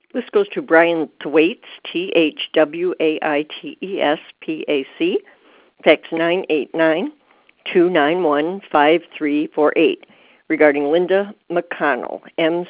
This goes to Brian Thwaites, THWAITES, PAC, fax 989-291-5348, regarding Linda McConnell,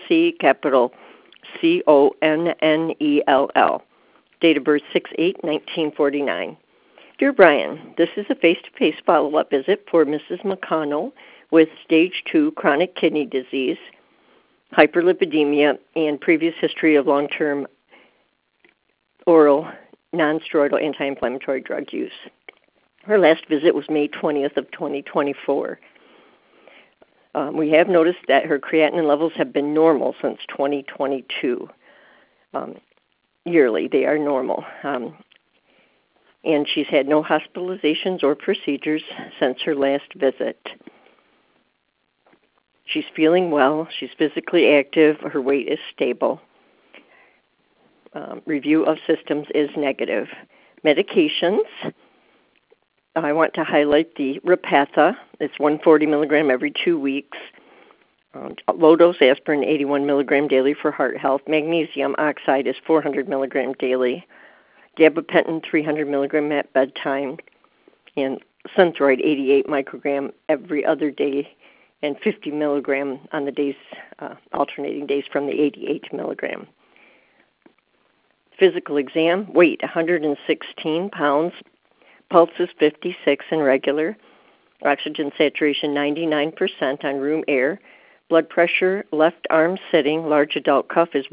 McConnell, date of birth 6/8/1949. Dear Brian, this is a face-to-face follow-up visit for Mrs. McConnell with stage 2 chronic kidney disease, hyperlipidemia, and previous history of long-term oral non-steroidal anti-inflammatory drug use. Her last visit was May 20th of 2024. We have noticed that her creatinine levels have been normal since 2022. Yearly, they are normal. And she's had no hospitalizations or procedures since her last visit. She's feeling well. She's physically active. Her weight is stable. Review of systems is negative. Medications, I want to highlight the Repatha. It's 140 milligram every 2 weeks. Low-dose aspirin, 81 milligram daily for heart health. Magnesium oxide is 400 milligram daily. Gabapentin, 300 milligram at bedtime. And Synthroid, 88 microgram every other day, and 50 milligram on the days, alternating days from the 88 milligram. Physical exam, weight 116 pounds, pulse is 56 and regular, oxygen saturation 99% on room air, blood pressure, left arm sitting, large adult cuff is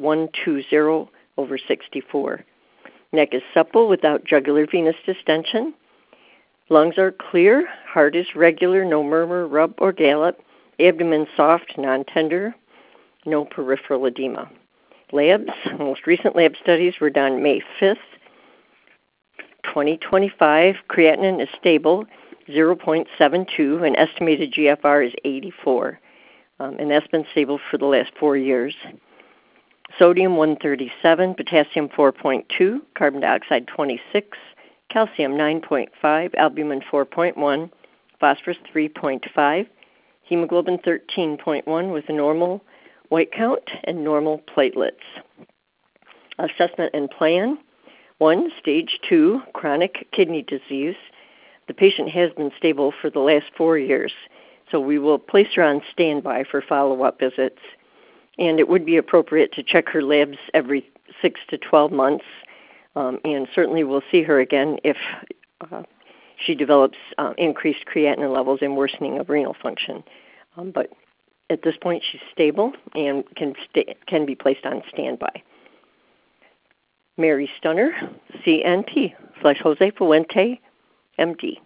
120/64. Neck is supple without jugular venous distension. Lungs are clear, heart is regular, no murmur, rub, or gallop. Abdomen soft, non-tender, no peripheral edema. Labs, most recent lab studies were done May 5th, 2025. Creatinine is stable, 0.72, and estimated GFR is 84. And that's been stable for the last 4 years. Sodium 137, potassium 4.2, carbon dioxide 26, calcium 9.5, albumin 4.1, phosphorus 3.5, hemoglobin 13.1 with a normal white count and normal platelets. Assessment and plan. 1, stage 2, chronic kidney disease. The patient has been stable for the last 4 years, so we will place her on standby for follow-up visits. And it would be appropriate to check her labs every 6 to 12 months, and certainly we'll see her again if she develops increased creatinine levels and worsening of renal function. But at this point, she's stable and can be placed on standby. Mary Stunner, CNP, / Jose Fuente, MD.